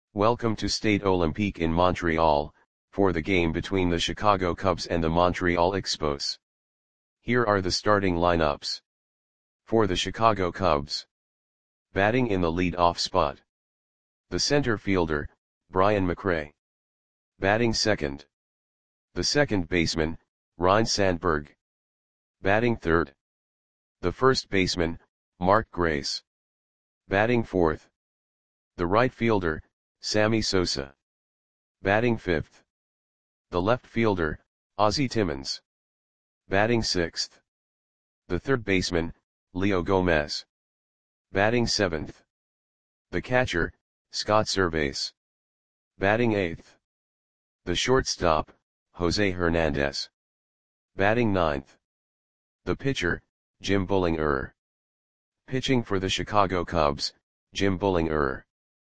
Welcome to Stade Olympique in Montreal, for the game between the Chicago Cubs and the Montreal Expos. Here are the starting lineups. For the Chicago Cubs. Batting in the lead-off spot. The center fielder, Brian McRae. Batting second. The second baseman, Ryne Sandberg. Batting third. The first baseman, Mark Grace. Batting fourth. The right fielder, Sammy Sosa. Batting fifth. The left fielder, Ozzie Timmons. Batting sixth. The third baseman, Leo Gomez. Batting seventh. The catcher, Scott Servais. Batting eighth. The shortstop, Jose Hernandez. Batting ninth. The pitcher, Jim Bullinger. Pitching for the Chicago Cubs, Jim Bullinger.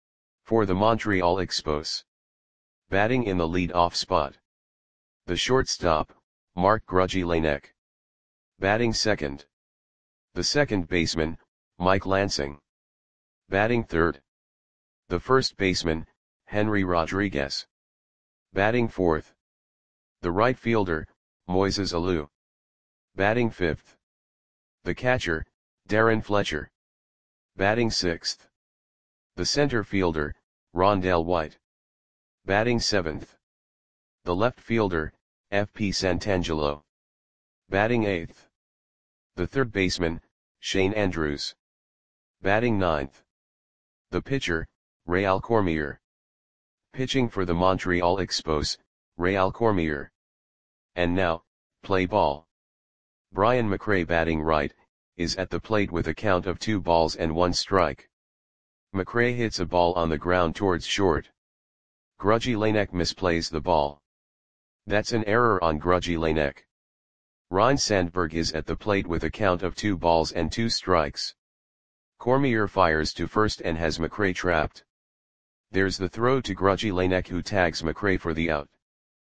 For the Montreal Expos. Batting in the lead-off spot. The shortstop, Mark Grudgy Laennec. Batting second. The second baseman, Mike Lansing. Batting third. The first baseman, Henry Rodriguez. Batting fourth. The right fielder, Moises Alou. Batting fifth. The catcher, Darren Fletcher. Batting sixth. The center fielder, Rondell White. Batting seventh. The left fielder, F.P. Santangelo. Batting eighth. The third baseman, Shane Andrews. Batting ninth. The pitcher, Réal Cormier. Pitching for the Montreal Expos, Réal Cormier. And now, play ball. Brian McRae batting right, is at the plate with a count of 2 balls and 1 strike. McRae hits a ball on the ground towards short. Grudgy Laennec misplays the ball. That's an error on Grudgy Laennec. Ryne Sandberg is at the plate with a count of 2 balls and 2 strikes. Cormier fires to first and has McRae trapped. There's the throw to Grudgy Laennec, who tags McRae for the out.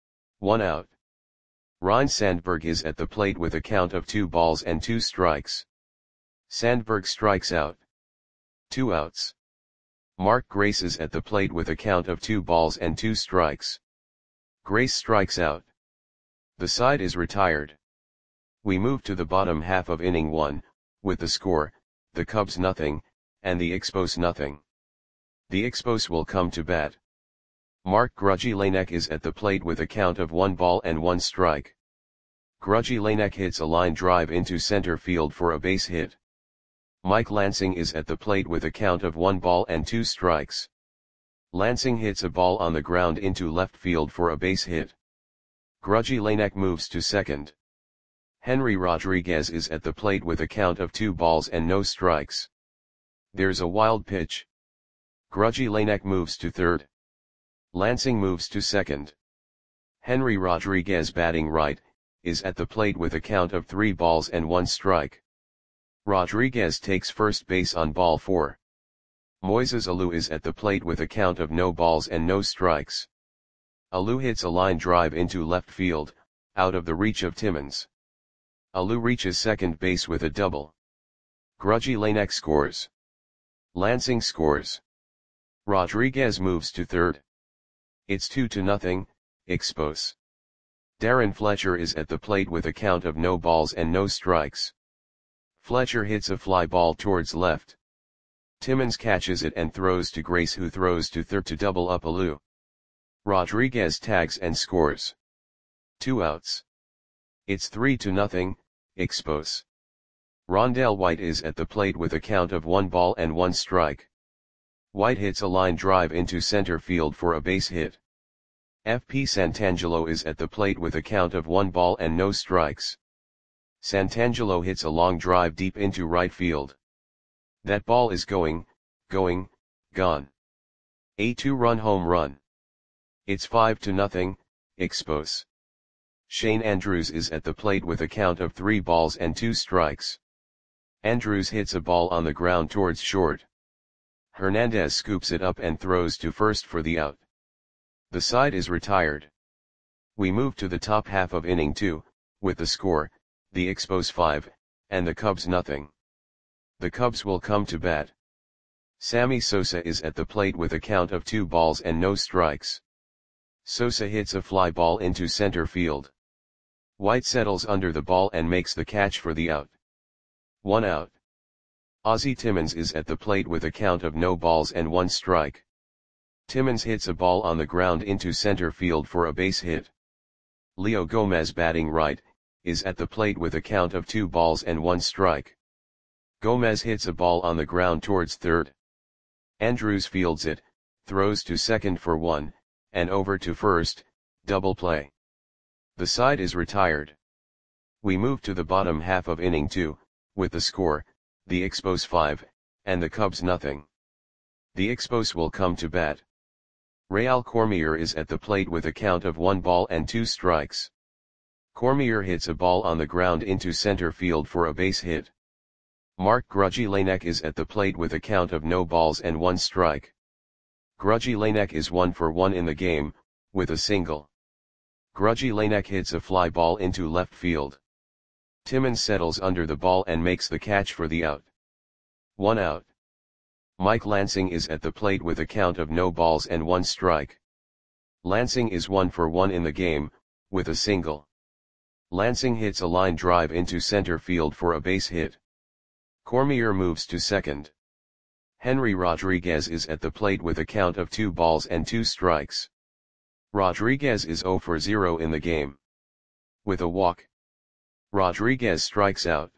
1 out. Ryne Sandberg is at the plate with a count of 2 balls and 2 strikes. Sandberg strikes out. 2 outs. Mark Grace is at the plate with a count of 2 balls and 2 strikes. Grace strikes out. The side is retired. We move to the bottom half of inning 1, with the score, the Cubs nothing, and the Expos nothing. The Expos will come to bat. Mark Grudgy Laennec is at the plate with a count of 1 ball and 1 strike. Grudgy Laennec hits a line drive into center field for a base hit. Mike Lansing is at the plate with a count of 1 ball and 2 strikes. Lansing hits a ball on the ground into left field for a base hit. Grudgy Laennec moves to second. Henry Rodriguez is at the plate with a count of 2 balls and no strikes. There's a wild pitch. Grudgy Laennec moves to third. Lansing moves to second. Henry Rodriguez batting right, is at the plate with a count of 3 balls and 1 strike. Rodriguez takes first base on ball 4. Moises Alou is at the plate with a count of no balls and no strikes. Alou hits a line drive into left field, out of the reach of Timmons. Alou reaches second base with a double. Grudgy Laennec scores. Lansing scores. Rodriguez moves to third. It's 2-0, Expos. Darren Fletcher is at the plate with a count of no balls and no strikes. Fletcher hits a fly ball towards left. Timmons catches it and throws to Grace, who throws to third to double up Alou. Rodriguez tags and scores. 2 outs. It's 3-0, Expos. Rondell White is at the plate with a count of 1 ball and 1 strike. White hits a line drive into center field for a base hit. F.P. Santangelo is at the plate with a count of 1 ball and no strikes. Santangelo hits a long drive deep into right field. That ball is gone. A 2-run home run. It's 5-0, Expos. Shane Andrews is at the plate with a count of 3 balls and 2 strikes. Andrews hits a ball on the ground towards short. Hernandez scoops it up and throws to first for the out. The side is retired. We move to the top half of inning 2, with the score, the Expos 5, and the Cubs nothing. The Cubs will come to bat. Sammy Sosa is at the plate with a count of 2 balls and no strikes. Sosa hits a fly ball into center field. White settles under the ball and makes the catch for the out. 1 out. Ozzie Timmons is at the plate with a count of no balls and 1 strike. Timmons hits a ball on the ground into center field for a base hit. Leo Gomez, batting right, is at the plate with a count of 2 balls and 1 strike. Gomez hits a ball on the ground towards third. Andrews fields it, throws to second for 1, and over to first, double play. The side is retired. We move to the bottom half of inning 2, with the score, the Expos 5, and the Cubs nothing. The Expos will come to bat. Real Cormier is at the plate with a count of 1 ball and 2 strikes. Cormier hits a ball on the ground into center field for a base hit. Mark Grudzielanek is at the plate with a count of no balls and 1 strike. Grudzielanek is 1 for 1 in the game, with a single. Grudzielanek hits a fly ball into left field. Timmons settles under the ball and makes the catch for the out. 1 out. Mike Lansing is at the plate with a count of no balls and 1 strike. Lansing is 1 for 1 in the game, with a single. Lansing hits a line drive into center field for a base hit. Cormier moves to second. Henry Rodriguez is at the plate with a count of 2 balls and 2 strikes. Rodriguez is 0 for 0 in the game. With a walk, Rodriguez strikes out.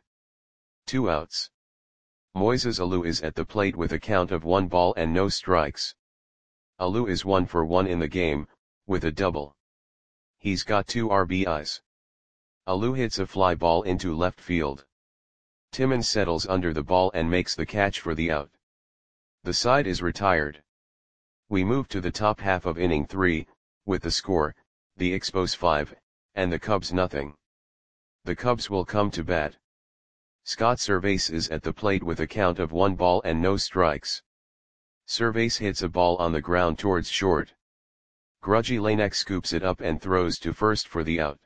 2 outs. Moises Alou is at the plate with a count of 1 ball and no strikes. Alou is 1 for 1 in the game, with a double. He's got 2 RBIs. Alou hits a fly ball into left field. Timmons settles under the ball and makes the catch for the out. The side is retired. We move to the top half of inning 3, with the score, the Expos 5, and the Cubs nothing. The Cubs will come to bat. Scott Servais is at the plate with a count of 1 ball and no strikes. Servais hits a ball on the ground towards short. Grudzielanek scoops it up and throws to first for the out.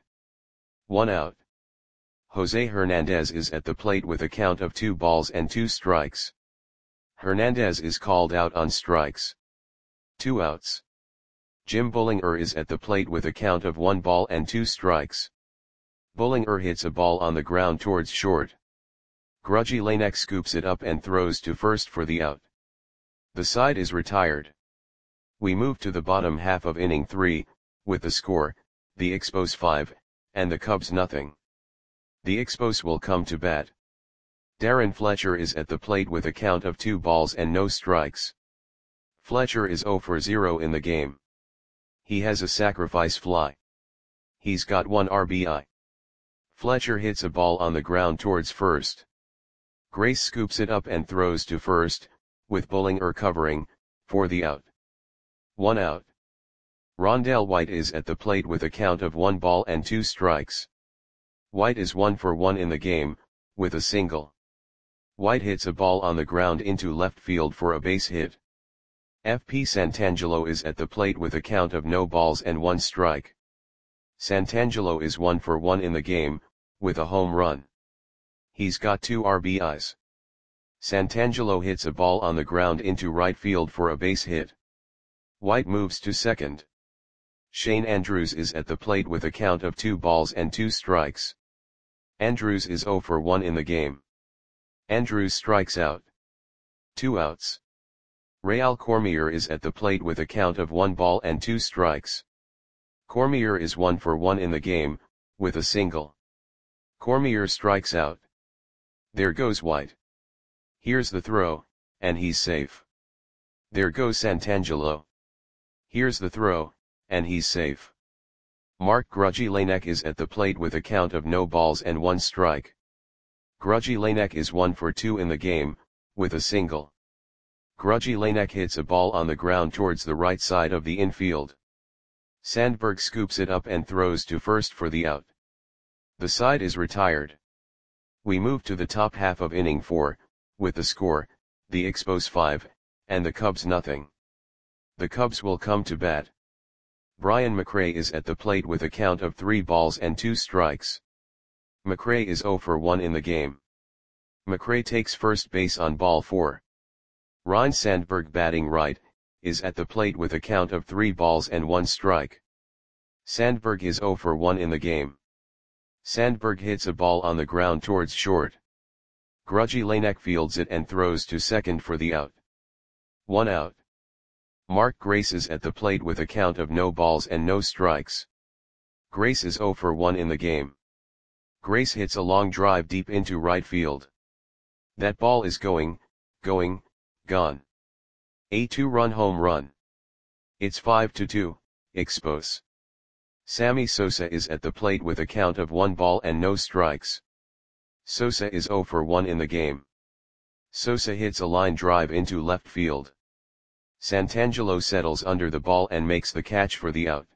1 out. Jose Hernandez is at the plate with a count of 2 balls and 2 strikes. Hernandez is called out on strikes. 2 outs. Jim Bullinger is at the plate with a count of 1 ball and 2 strikes. Bullinger hits a ball on the ground towards short. Grudzielanek scoops it up and throws to first for the out. The side is retired. We move to the bottom half of inning 3, with the score, the Expos 5, and the Cubs nothing. The Expos will come to bat. Darren Fletcher is at the plate with a count of 2 balls and no strikes. Fletcher is 0 for 0 in the game. He has a sacrifice fly. He's got 1 RBI. Fletcher hits a ball on the ground towards first. Grace scoops it up and throws to first, with Bullinger covering, for the out. 1 out. Rondell White is at the plate with a count of 1 ball and 2 strikes. White is 1 for 1 in the game, with a single. White hits a ball on the ground into left field for a base hit. FP Santangelo is at the plate with a count of no balls and 1 strike. Santangelo is 1 for 1 in the game, with a home run. He's got 2 RBIs. Santangelo hits a ball on the ground into right field for a base hit. White moves to second. Shane Andrews is at the plate with a count of 2 balls and 2 strikes. Andrews is 0 for 1 in the game. Andrews strikes out. 2 outs. Real Cormier is at the plate with a count of 1 ball and 2 strikes. Cormier is 1 for 1 in the game, with a single. Cormier strikes out. There goes White. Here's the throw, and he's safe. There goes Santangelo. Here's the throw, and he's safe. Mark Grudzielanek is at the plate with a count of no balls and 1 strike. Grudzielanek is 1 for 2 in the game, with a single. Grudzielanek hits a ball on the ground towards the right side of the infield. Sandberg scoops it up and throws to first for the out. The side is retired. We move to the top half of inning 4, with the score, the Expos 5, and the Cubs nothing. The Cubs will come to bat. Brian McRae is at the plate with a count of 3 balls and 2 strikes. McRae is 0 for 1 in the game. McRae takes first base on ball 4. Ryne Sandberg, batting right, is at the plate with a count of 3 balls and 1 strike. Sandberg is 0 for 1 in the game. Sandberg hits a ball on the ground towards short. Grudgy Lanek fields it and throws to second for the out. 1 out. Mark Grace is at the plate with a count of no balls and no strikes. Grace is 0 for 1 in the game. Grace hits a long drive deep into right field. That ball is going, gone. A 2-run home run. It's 5-2, Expos. Sammy Sosa is at the plate with a count of 1 ball and no strikes. Sosa is 0 for 1 in the game. Sosa hits a line drive into left field. Santangelo settles under the ball and makes the catch for the out.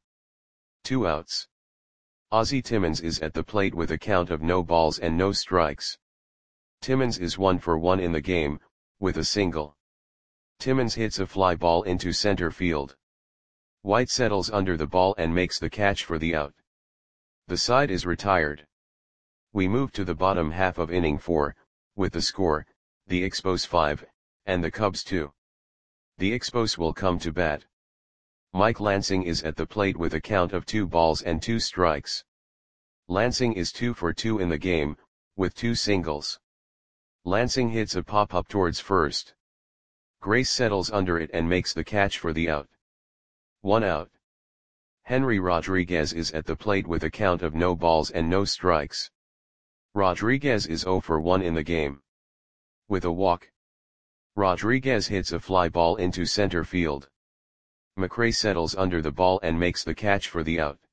2 outs. Ozzie Timmons is at the plate with a count of no balls and no strikes. Timmons is 1 for 1 in the game, with a single. Timmons hits a fly ball into center field. White settles under the ball and makes the catch for the out. The side is retired. We move to the bottom half of inning 4, with the score, the Expos 5, and the Cubs 2. The Expos will come to bat. Mike Lansing is at the plate with a count of 2 balls and 2 strikes. Lansing is 2 for 2 in the game, with 2 singles. Lansing hits a pop-up towards first. Grace settles under it and makes the catch for the out. 1 out. Henry Rodriguez is at the plate with a count of no balls and no strikes. Rodriguez is 0 for 1 in the game. With a walk. Rodriguez hits a fly ball into center field. McRae settles under the ball and makes the catch for the out.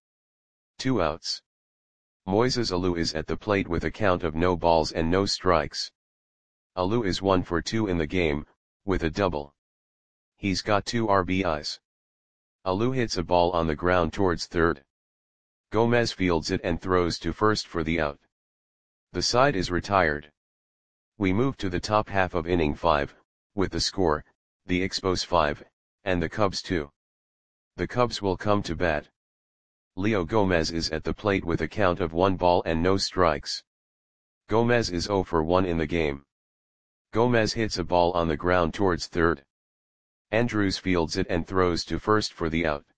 2 outs. Moises Alou is at the plate with a count of no balls and no strikes. Alou is 1 for 2 in the game, with a double. He's got 2 RBIs. Alou hits a ball on the ground towards third. Gomez fields it and throws to first for the out. The side is retired. We move to the top half of inning 5, with the score, the Expos 5, and the Cubs 2. The Cubs will come to bat. Leo Gomez is at the plate with a count of 1 ball and no strikes. Gomez is 0 for 1 in the game. Gomez hits a ball on the ground towards third. Andrews fields it and throws to first for the out.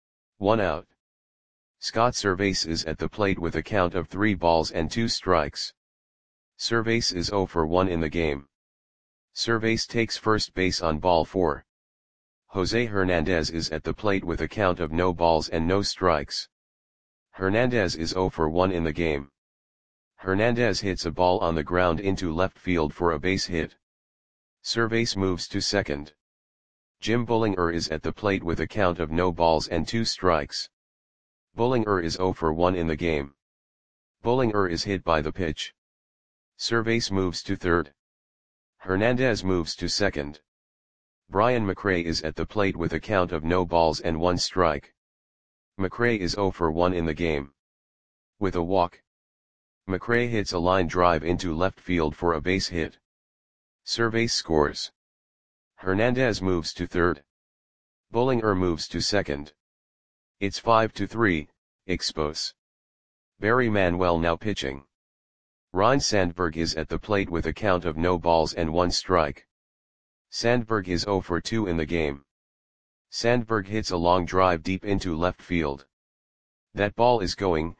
1 out. Scott Servais is at the plate with a count of 3 balls and 2 strikes. Servais is 0 for 1 in the game. Servais takes first base on ball 4. Jose Hernandez is at the plate with a count of no balls and no strikes. Hernandez is 0 for 1 in the game. Hernandez hits a ball on the ground into left field for a base hit. Servais moves to second. Jim Bullinger is at the plate with a count of no balls and 2 strikes. Bullinger is 0 for 1 in the game. Bullinger is hit by the pitch. Servais moves to third. Hernandez moves to second. Brian McRae is at the plate with a count of no balls and 1 strike. McRae is 0 for 1 in the game. With a walk. McRae hits a line drive into left field for a base hit. Servais scores. Hernandez moves to third. Bullinger moves to second. It's 5-3, Expos. Barry Manuel now pitching. Ryne Sandberg is at the plate with a count of no balls and 1 strike. Sandberg is 0 for 2 in the game. Sandberg hits a long drive deep into left field. That ball is going,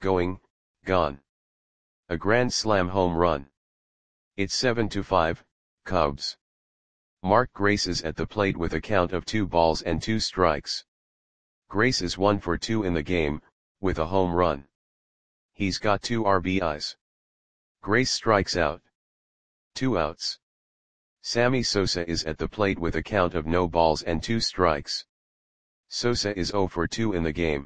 gone. A grand slam home run. It's 7-5, Cubs. Mark Grace is at the plate with a count of 2 balls and 2 strikes. Grace is 1 for 2 in the game, with a home run. He's got 2 RBIs. Grace strikes out. 2 outs. Sammy Sosa is at the plate with a count of no balls and 2 strikes. Sosa is 0 for 2 in the game.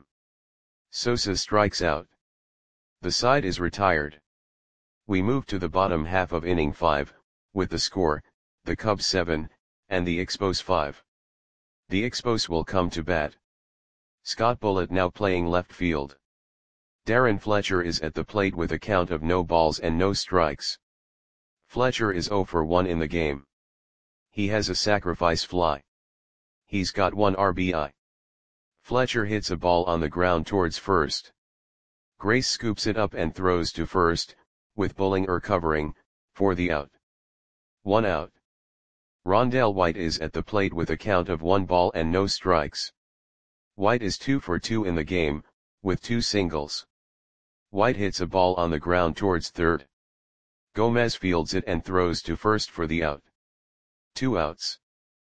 Sosa strikes out. The side is retired. We move to the bottom half of inning 5, with the score, the Cubs 7, and the Expos 5. The Expos will come to bat. Scott Bullitt now playing left field. Darren Fletcher is at the plate with a count of no balls and no strikes. Fletcher is 0 for 1 in the game. He has a sacrifice fly. He's got 1 RBI. Fletcher hits a ball on the ground towards first. Grace scoops it up and throws to first, with Bullinger covering, for the out. 1 out. Rondell White is at the plate with a count of 1 ball and no strikes. White is 2 for 2 in the game, with 2 singles. White hits a ball on the ground towards third. Gomez fields it and throws to first for the out. 2 outs.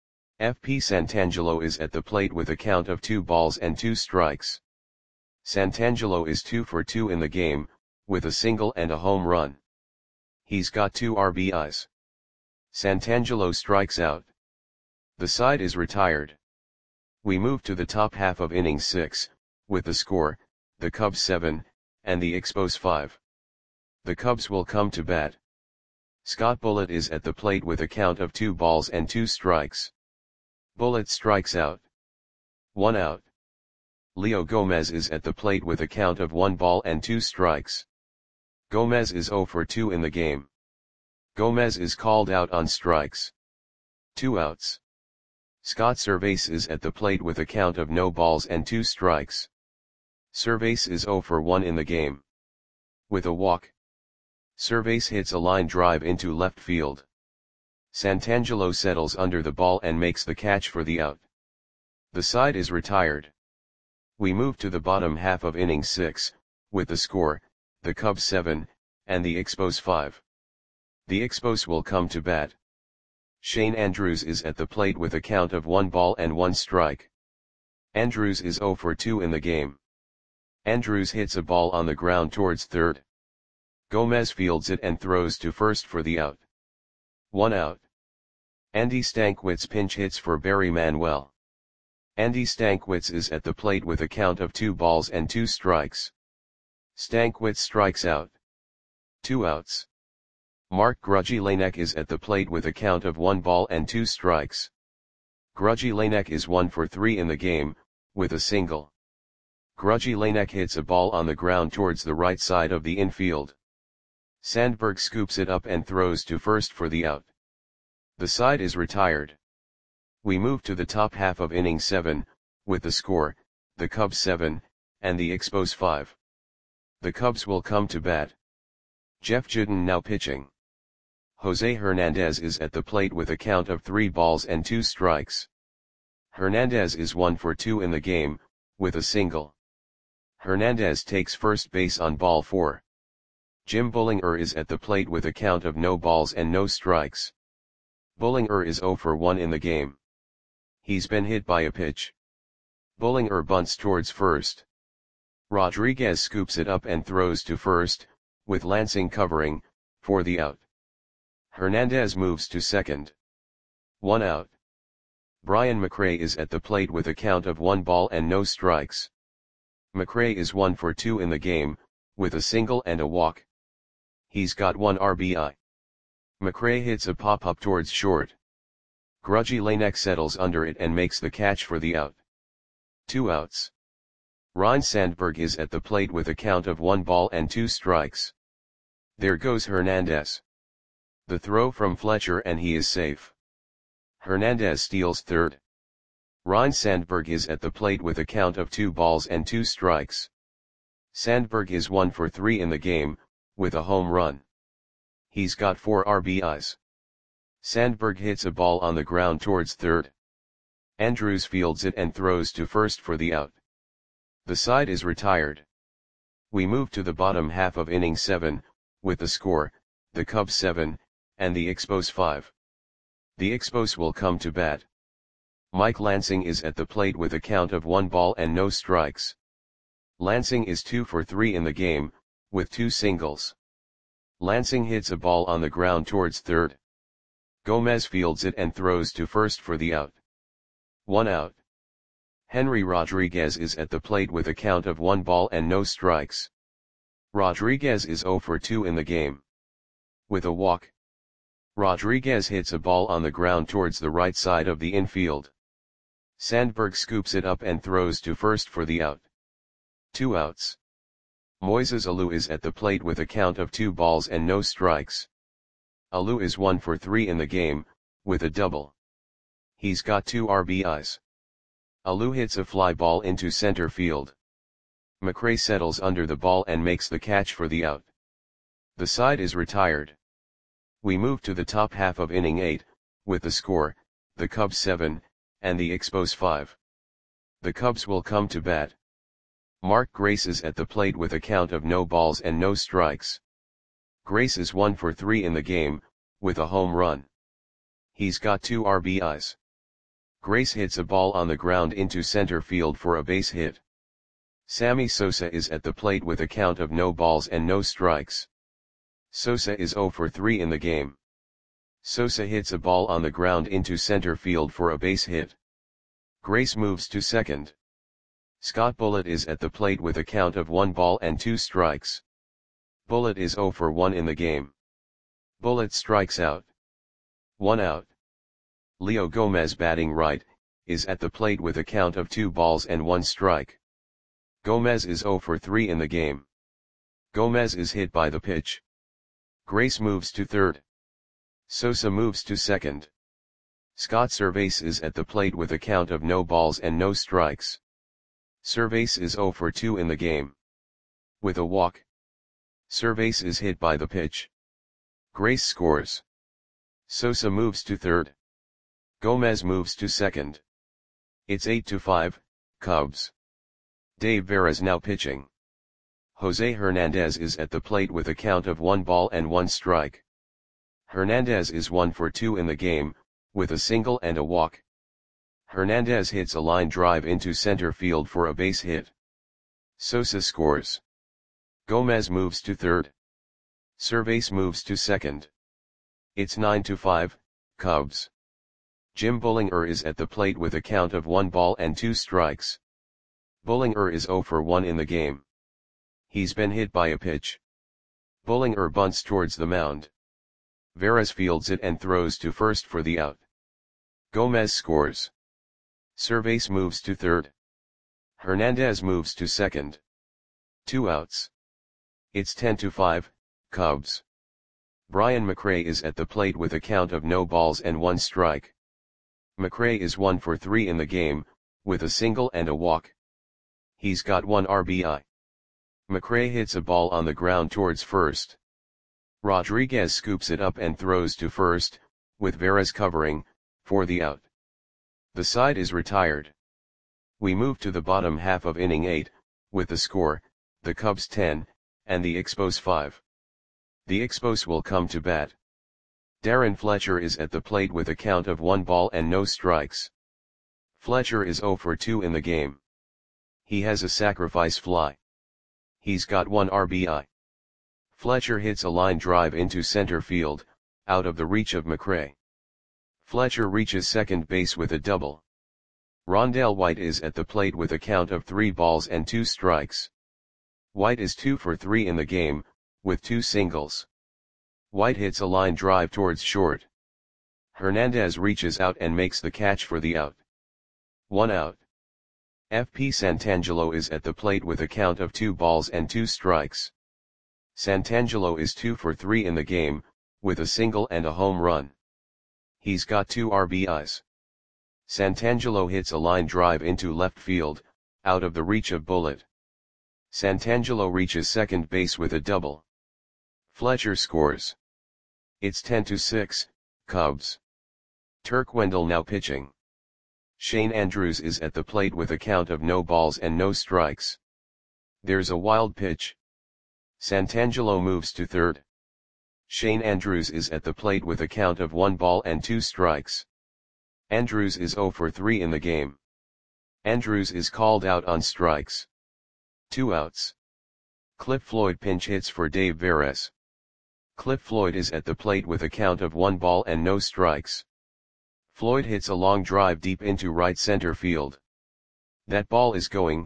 FP Santangelo is at the plate with a count of 2 balls and 2 strikes. Santangelo is 2 for 2 in the game, with a single and a home run. He's got 2 RBIs. Santangelo strikes out. The side is retired. We move to the top half of inning 6, with the score, the Cubs 7, and the Expos 5. The Cubs will come to bat. Scott Bullitt is at the plate with a count of 2 balls and 2 strikes. Bullitt strikes out. 1 out. Leo Gomez is at the plate with a count of 1 ball and 2 strikes. Gomez is 0 for 2 in the game. Gomez is called out on strikes. 2 outs. Scott Servais is at the plate with a count of no balls and 2 strikes. Servais is 0 for 1 in the game. With a walk, Servais hits a line drive into left field. Santangelo settles under the ball and makes the catch for the out. The side is retired. We move to the bottom half of inning 6, with the score, the Cubs 7, and the Expos 5. The Expos will come to bat. Shane Andrews is at the plate with a count of 1 ball and 1 strike. Andrews is 0 for 2 in the game. Andrews hits a ball on the ground towards third. Gomez fields it and throws to first for the out. 1 out. Andy Stankwitz pinch hits for Barry Manuel. Andy Stankwitz is at the plate with a count of 2 balls and 2 strikes. Stankwitz strikes out. 2 outs. Mark Grudzielanek is at the plate with a count of 1 ball and 2 strikes. Grudzielanek is 1 for 3 in the game, with a single. Grudzielanek hits a ball on the ground towards the right side of the infield. Sandberg scoops it up and throws to first for the out. The side is retired. We move to the top half of inning 7, with the score, the Cubs 7, and the Expos 5. The Cubs will come to bat. Jeff Juden now pitching. Jose Hernandez is at the plate with a count of 3 balls and 2 strikes. Hernandez is 1 for 2 in the game, with a single. Hernandez takes first base on ball 4. Jim Bullinger is at the plate with a count of no balls and no strikes. Bullinger is 0 for 1 in the game. He's been hit by a pitch. Bullinger bunts towards first. Rodriguez scoops it up and throws to first, with Lansing covering, for the out. Hernandez moves to second. 1 out. Brian McRae is at the plate with a count of 1 ball and no strikes. McRae is 1 for 2 in the game, with a single and a walk. He's got 1 RBI. McRae hits a pop-up towards short. Grudzielanek settles under it and makes the catch for the out. 2 outs. Ryne Sandberg is at the plate with a count of 1 ball and 2 strikes. There goes Hernandez. The throw from Fletcher and he is safe. Hernandez steals third. Ryne Sandberg is at the plate with a count of 2 balls and 2 strikes. Sandberg is 1 for 3 in the game, with a home run. He's got 4 RBIs. Sandberg hits a ball on the ground towards third. Andrews fields it and throws to first for the out. The side is retired. We move to the bottom half of inning 7, with the score, the Cubs 7, and the Expos 5. The Expos will come to bat. Mike Lansing is at the plate with a count of 1 ball and no strikes. Lansing is 2 for 3 in the game, with 2 singles. Lansing hits a ball on the ground towards third. Gomez fields it and throws to first for the out. 1 out. Henry Rodriguez is at the plate with a count of 1 ball and no strikes. Rodriguez is 0 for 2 in the game. With a walk, Rodriguez hits a ball on the ground towards the right side of the infield. Sandberg scoops it up and throws to first for the out. 2 outs. Moises Alou is at the plate with a count of 2 balls and no strikes. Alou is 1 for 3 in the game, with a double. He's got 2 RBIs. Alou hits a fly ball into center field. McRae settles under the ball and makes the catch for the out. The side is retired. We move to the top half of inning 8, with the score, the Cubs 7, and the Expos 5. The Cubs will come to bat. Mark Grace is at the plate with a count of no balls and no strikes. Grace is 1 for 3 in the game, with a home run. He's got 2 RBIs. Grace hits a ball on the ground into center field for a base hit. Sammy Sosa is at the plate with a count of no balls and no strikes. Sosa is 0 for 3 in the game. Sosa hits a ball on the ground into center field for a base hit. Grace moves to second. Scott Bullitt is at the plate with a count of 1 ball and 2 strikes. Bullitt is 0 for 1 in the game. Bullitt strikes out. 1 out. Leo Gomez, batting right, is at the plate with a count of 2 balls and 1 strike. Gomez is 0 for 3 in the game. Gomez is hit by the pitch. Grace moves to third. Sosa moves to second. Scott Servais is at the plate with a count of no balls and no strikes. Servais is 0 for 2 in the game. With a walk. Servais is hit by the pitch. Grace scores. Sosa moves to third. Gomez moves to second. It's 8-5, Cubs. Dave Veras now pitching. Jose Hernandez is at the plate with a count of 1 ball and 1 strike. Hernandez is 1 for 2 in the game, with a single and a walk. Hernandez hits a line drive into center field for a base hit. Sosa scores. Gomez moves to third. Servais moves to second. It's 9-5, Cubs. Jim Bullinger is at the plate with a count of 1 ball and 2 strikes. Bullinger is 0 for 1 in the game. He's been hit by a pitch. Bullinger bunts towards the mound. Veras fields it and throws to first for the out. Gomez scores. Servais moves to third. Hernandez moves to second. 2 outs. It's 10-5, Cubs. Brian McRae is at the plate with a count of no balls and 1 strike. McRae is 1 for 3 in the game, with a single and a walk. He's got 1 RBI. McRae hits a ball on the ground towards first. Rodriguez scoops it up and throws to first, with Veras covering, for the out. The side is retired. We move to the bottom half of inning 8, with the score, the Cubs 10, and the Expos 5. The Expos will come to bat. Darren Fletcher is at the plate with a count of 1 ball and no strikes. Fletcher is 0 for 2 in the game. He has a sacrifice fly. He's got 1 RBI. Fletcher hits a line drive into center field, out of the reach of McRae. Fletcher reaches second base with a double. Rondell White is at the plate with a count of 3 balls and 2 strikes. White is 2 for 3 in the game, with 2 singles. White hits a line drive towards short. Hernandez reaches out and makes the catch for the out. 1 out. FP Santangelo is at the plate with a count of 2 balls and 2 strikes. Santangelo is 2 for 3 in the game, with a single and a home run. He's got 2 RBIs. Santangelo hits a line drive into left field, out of the reach of Bullitt. Santangelo reaches second base with a double. Fletcher scores. It's 10-6, Cubs. Turk Wendell now pitching. Shane Andrews is at the plate with a count of no balls and no strikes. There's a wild pitch. Santangelo moves to third. Shane Andrews is at the plate with a count of 1 ball and 2 strikes. Andrews is 0 for 3 in the game. Andrews is called out on strikes. 2 outs. Cliff Floyd pinch hits for Dave Veras. Cliff Floyd is at the plate with a count of 1 ball and no strikes. Floyd hits a long drive deep into right center field. That ball is going,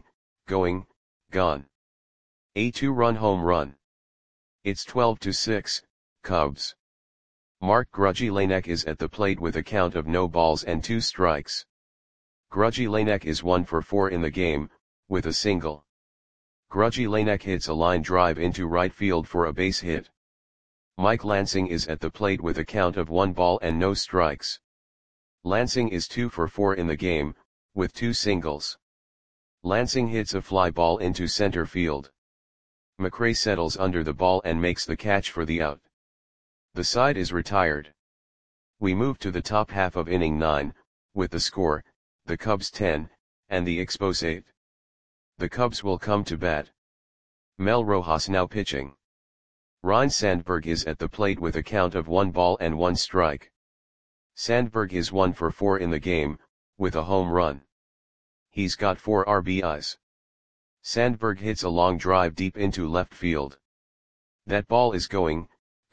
gone. A 2-run home run. It's 12-6, Cubs. Mark Grudzielanek is at the plate with a count of no balls and 2 strikes. Grudzielanek is 1 for 4 in the game, with a single. Grudzielanek hits a line drive into right field for a base hit. Mike Lansing is at the plate with a count of 1 ball and no strikes. Lansing is 2 for 4 in the game, with 2 singles. Lansing hits a fly ball into center field. McRae settles under the ball and makes the catch for the out. The side is retired. We move to the top half of inning 9, with the score, the Cubs 10, and the Expos 8. The Cubs will come to bat. Mel Rojas now pitching. Ryne Sandberg is at the plate with a count of 1 ball and 1 strike. Sandberg is 1 for 4 in the game, with a home run. He's got 4 RBIs. Sandberg hits a long drive deep into left field. That ball is going,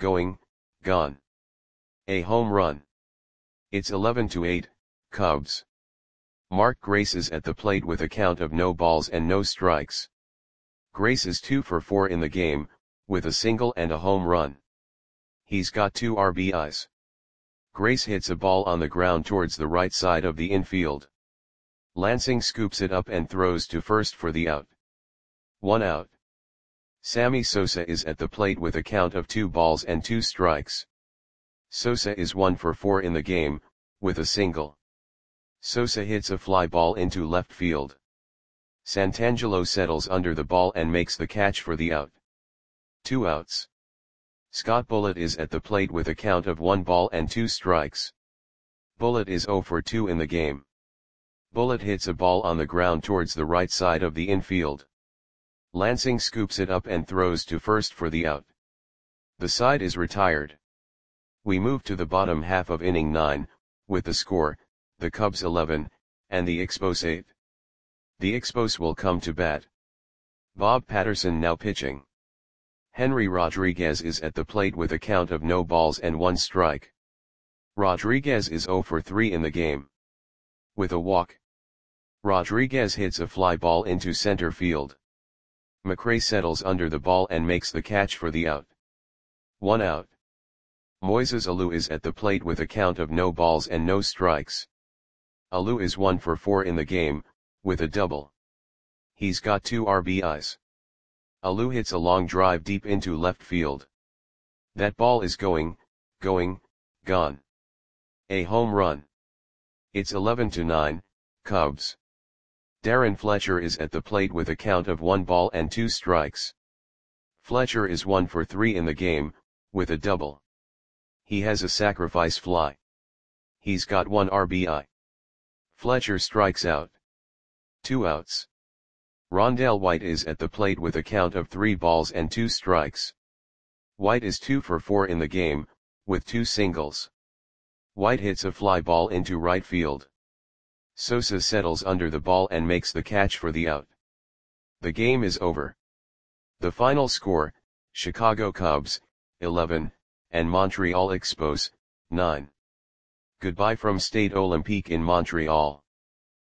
gone. A home run. It's 11-8, Cubs. Mark Grace is at the plate with a count of no balls and no strikes. Grace is 2 for 4 in the game, with a single and a home run. He's got 2 RBIs. Grace hits a ball on the ground towards the right side of the infield. Lansing scoops it up and throws to first for the out. 1 out. Sammy Sosa is at the plate with a count of 2 balls and 2 strikes. Sosa is 1 for 4 in the game, with a single. Sosa hits a fly ball into left field. Santangelo settles under the ball and makes the catch for the out. 2 outs. Scott Bullitt is at the plate with a count of 1 ball and 2 strikes. Bullitt is 0 for 2 in the game. Bullitt hits a ball on the ground towards the right side of the infield. Lansing scoops it up and throws to first for the out. The side is retired. We move to the bottom half of inning 9, with the score, the Cubs 11, and the Expos 8. The Expos will come to bat. Bob Patterson now pitching. Henry Rodriguez is at the plate with a count of no balls and 1 strike. Rodriguez is 0 for 3 in the game. With a walk. Rodriguez hits a fly ball into center field. McRae settles under the ball and makes the catch for the out. 1 out. Moises Alou is at the plate with a count of no balls and no strikes. Alou is 1 for 4 in the game, with a double. He's got 2 RBIs. Alou hits a long drive deep into left field. That ball is going, gone. A home run. It's 11-9, Cubs. Darren Fletcher is at the plate with a count of 1 ball and 2 strikes. Fletcher is 1 for 3 in the game, with a double. He has a sacrifice fly. He's got 1 RBI. Fletcher strikes out. 2 outs. Rondell White is at the plate with a count of 3 balls and 2 strikes. White is 2 for 4 in the game, with 2 singles. White hits a fly ball into right field. Sosa settles under the ball and makes the catch for the out. The game is over. The final score, Chicago Cubs, 11, and Montreal Expos, 9. Goodbye from Stade Olympique in Montreal.